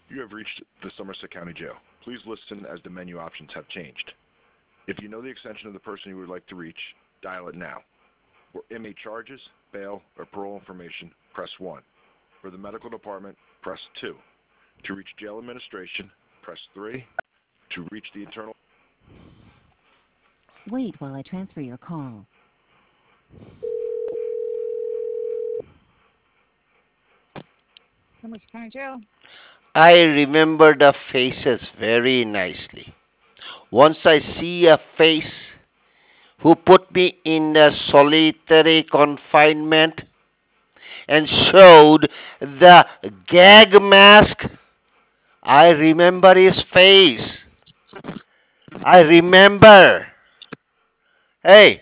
You have reached the Somerset County Jail. Please listen as the menu options have changed. If you know the extension of the person you would like to reach, dial it now. For inmate charges, bail, or parole information, press 1. For the medical department, press 2. To reach jail administration, press 3. To reach the internal... Wait while I transfer your call. Somerset County Jail. I remember the faces very nicely. Once I see a face who put me in a solitary confinement and showed the gag mask, I remember his face. I remember. Hey,